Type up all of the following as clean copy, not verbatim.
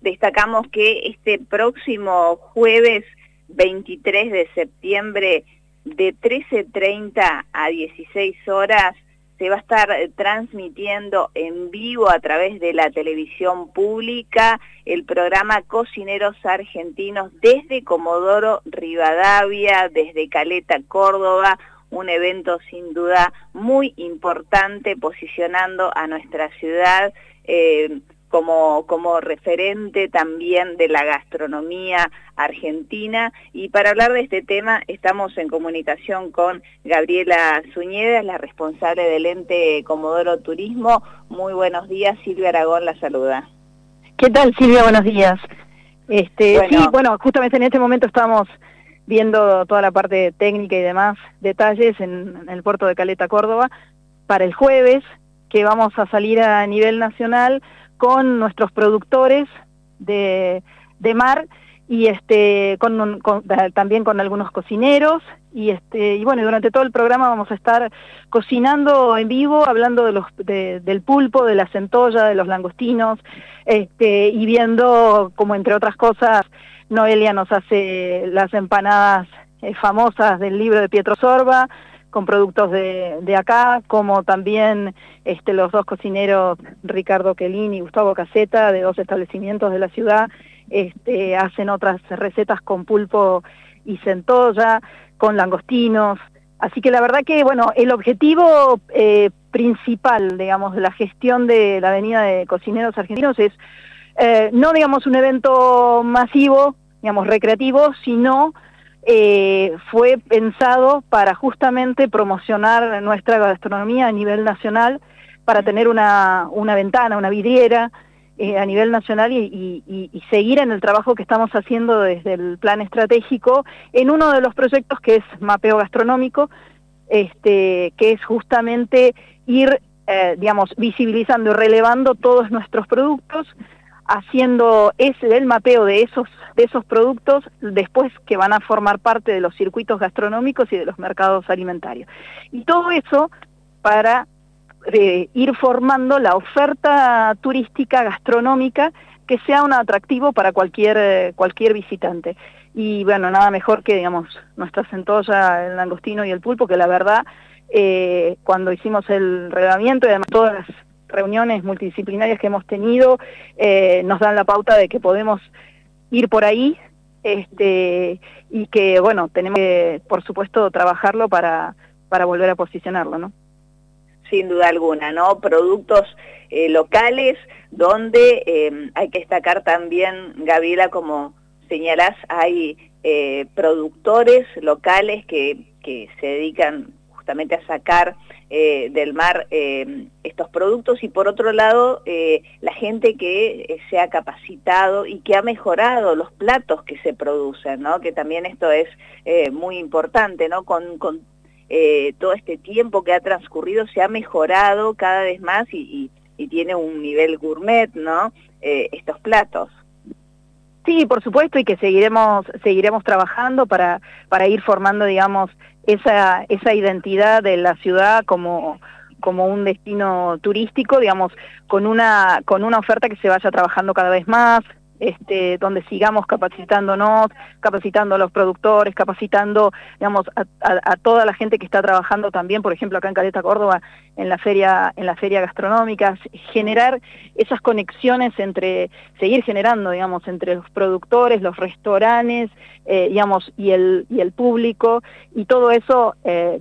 destacamos que este próximo jueves 23 de septiembre de 13:30 a 16 horas se va a estar transmitiendo en vivo a través de la televisión pública el programa Cocineros Argentinos desde Comodoro Rivadavia, desde Caleta, Córdoba, un evento sin duda muy importante posicionando a nuestra ciudad como referente también de la gastronomía argentina. Y para hablar de este tema estamos en comunicación con Gabriela Zuñeda, la responsable del ente Comodoro Turismo. Muy buenos días, Silvia Aragón la saluda. ¿Qué tal, Silvia? Buenos días. Sí, bueno, justamente en este momento estamos viendo toda la parte técnica y demás detalles en el puerto de Caleta, Córdoba, para el jueves, que vamos a salir a nivel nacional con nuestros productores de mar y también con algunos cocineros y bueno, durante todo el programa vamos a estar cocinando en vivo, hablando del pulpo, de la centolla, de los langostinos, y viendo como entre otras cosas Noelia nos hace las empanadas famosas del libro de Pietro Sorba, con productos de acá, como también los dos cocineros, Ricardo Quelín y Gustavo Caseta, de dos establecimientos de la ciudad, hacen otras recetas con pulpo y centolla, con langostinos. Así que la verdad que, bueno, el objetivo principal, digamos, de la gestión de la Avenida de Cocineros Argentinos es no, digamos, un evento masivo, digamos, recreativo, sino fue pensado para justamente promocionar nuestra gastronomía a nivel nacional, para tener una ventana, una vidriera a nivel nacional y seguir en el trabajo que estamos haciendo desde el plan estratégico en uno de los proyectos que es Mapeo Gastronómico, que es justamente ir, digamos, visibilizando y relevando todos nuestros productos, haciendo el mapeo de esos productos después que van a formar parte de los circuitos gastronómicos y de los mercados alimentarios. Y todo eso para ir formando la oferta turística gastronómica que sea un atractivo para cualquier visitante. Y bueno, nada mejor que, digamos, nuestra centolla, el langostino y el pulpo, que la verdad, cuando hicimos el relevamiento y además todas las reuniones multidisciplinarias que hemos tenido nos dan la pauta de que podemos ir por ahí, y que, bueno, tenemos que, por supuesto, trabajarlo para volver a posicionarlo, ¿no? Sin duda alguna, ¿no? Productos locales, donde hay que destacar también, Gabriela, como señalás, hay productores locales que se dedican justamente a sacar del mar estos productos, y por otro lado la gente que se ha capacitado y que ha mejorado los platos que se producen, ¿no? Que también esto es muy importante, ¿no? Con todo este tiempo que ha transcurrido se ha mejorado cada vez más y tiene un nivel gourmet, ¿no? Estos platos. Sí, por supuesto, y que seguiremos trabajando para ir formando, digamos, esa identidad de la ciudad como un destino turístico, digamos, con una oferta que se vaya trabajando cada vez más, donde sigamos capacitándonos, capacitando a los productores, capacitando, digamos, a toda la gente que está trabajando también, por ejemplo, acá en Caleta, Córdoba, en la feria gastronómica, generar esas conexiones seguir generando, digamos, entre los productores, los restaurantes, digamos, y el público, y todo eso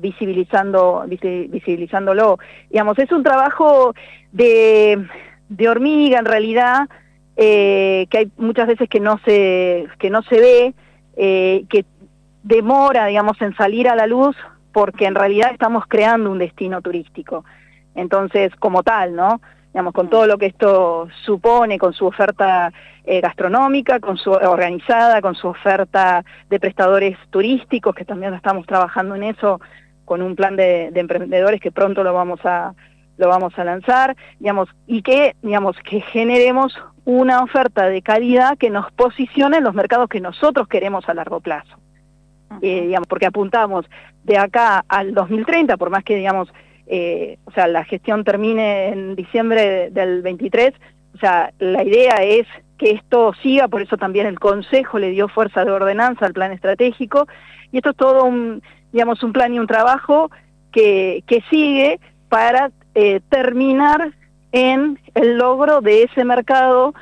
visibilizándolo. Digamos, es un trabajo de hormiga, en realidad, que hay muchas veces que no se ve, que demora, digamos, en salir a la luz, porque en realidad estamos creando un destino turístico. Entonces, como tal, ¿no? Digamos, con todo lo que esto supone, con su oferta gastronómica, con su organizada, con su oferta de prestadores turísticos, que también estamos trabajando en eso, con un plan de emprendedores que pronto lo vamos a lanzar, digamos, y que generemos una oferta de calidad que nos posicione en los mercados que nosotros queremos a largo plazo. Digamos, porque apuntamos de acá al 2030, por más que, digamos, o sea, la gestión termine en diciembre del 23, o sea, la idea es que esto siga, por eso también el Consejo le dio fuerza de ordenanza al plan estratégico, y esto es todo un plan y un trabajo que sigue para terminar en el logro de ese mercado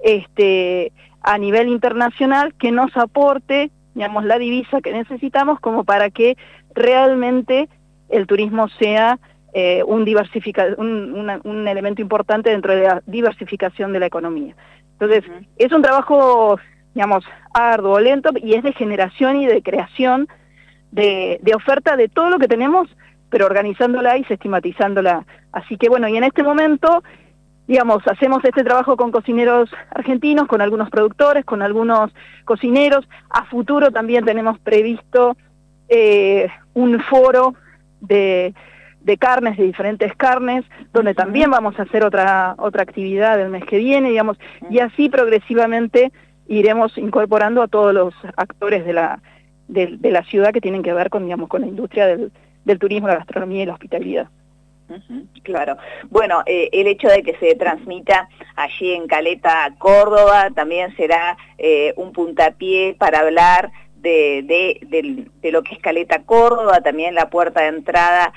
a nivel internacional que nos aporte, la divisa que necesitamos como para que realmente el turismo sea un elemento importante dentro de la diversificación de la economía. Entonces, es un trabajo, arduo, lento, y es de generación y de creación de oferta de todo lo que tenemos, pero organizándola y sistematizándola. Así que bueno, y en este momento, hacemos este trabajo con cocineros argentinos, con algunos productores, con algunos cocineros. A futuro también tenemos previsto un foro de carnes, de diferentes carnes, donde también vamos a hacer otra actividad el mes que viene, y así progresivamente iremos incorporando a todos los actores de la ciudad que tienen que ver con la industria del turismo, la gastronomía y la hospitalidad. Claro. Bueno, el hecho de que se transmita allí en Caleta, Córdoba, también será un puntapié para hablar de lo que es Caleta, Córdoba, también la puerta de entrada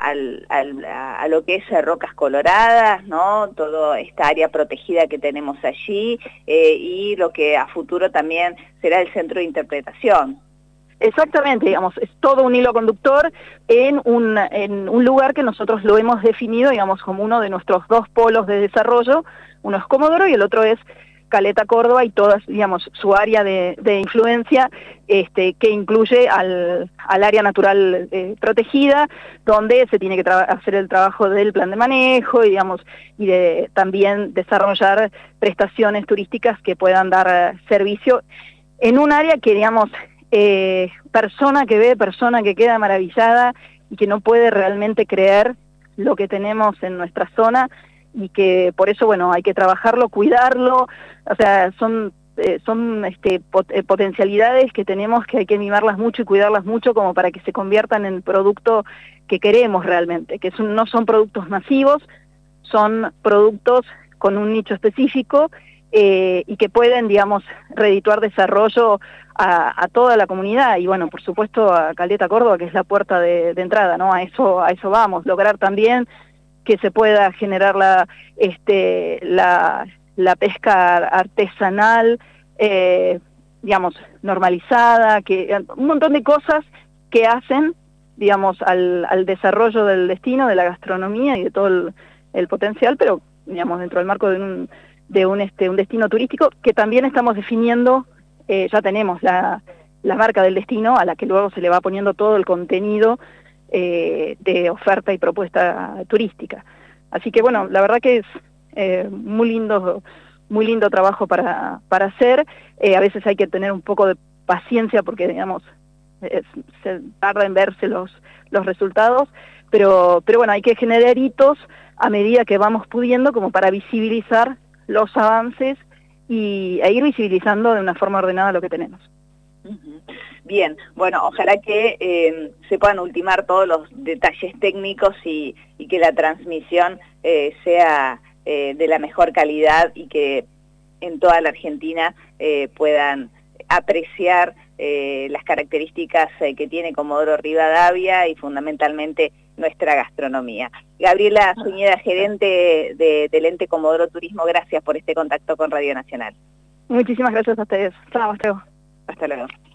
a lo que es Rocas Coloradas, ¿no? Toda esta área protegida que tenemos allí, y lo que a futuro también será el centro de interpretación. Exactamente, es todo un hilo conductor en un lugar que nosotros lo hemos definido, como uno de nuestros dos polos de desarrollo. Uno es Comodoro y el otro es Caleta, Córdoba, y todas, su área de influencia, que incluye al área natural protegida, donde se tiene que hacer el trabajo del plan de manejo, y de también desarrollar prestaciones turísticas que puedan dar servicio en un área que, persona que ve, persona que queda maravillada y que no puede realmente creer lo que tenemos en nuestra zona, y que por eso, hay que trabajarlo, cuidarlo. O sea, son potencialidades que tenemos, que hay que mimarlas mucho y cuidarlas mucho como para que se conviertan en el producto que queremos realmente, que no son productos masivos, son productos con un nicho específico, y que pueden, redituar desarrollo a toda la comunidad, y bueno, por supuesto a Caleta, Córdoba, que es la puerta de entrada, ¿no? A eso vamos, lograr también que se pueda generar la pesca artesanal, normalizada, un montón de cosas que hacen, al desarrollo del destino, de la gastronomía y de todo el potencial, pero, dentro del marco de un destino turístico que también estamos definiendo. Ya tenemos la marca del destino, a la que luego se le va poniendo todo el contenido de oferta y propuesta turística. Así que bueno, la verdad que es muy lindo trabajo para hacer. A veces hay que tener un poco de paciencia porque, se tarda en verse los resultados, pero bueno, hay que generar hitos a medida que vamos pudiendo, como para visibilizar los avances e ir visibilizando de una forma ordenada lo que tenemos. Bien, bueno, ojalá que se puedan ultimar todos los detalles técnicos y que la transmisión sea de la mejor calidad, y que en toda la Argentina puedan apreciar las características que tiene Comodoro Rivadavia y fundamentalmente nuestra gastronomía. Gabriela Zúñiga, gerente del ente Comodoro Turismo, gracias por este contacto con Radio Nacional. Muchísimas gracias a ustedes. Hasta luego. Hasta luego.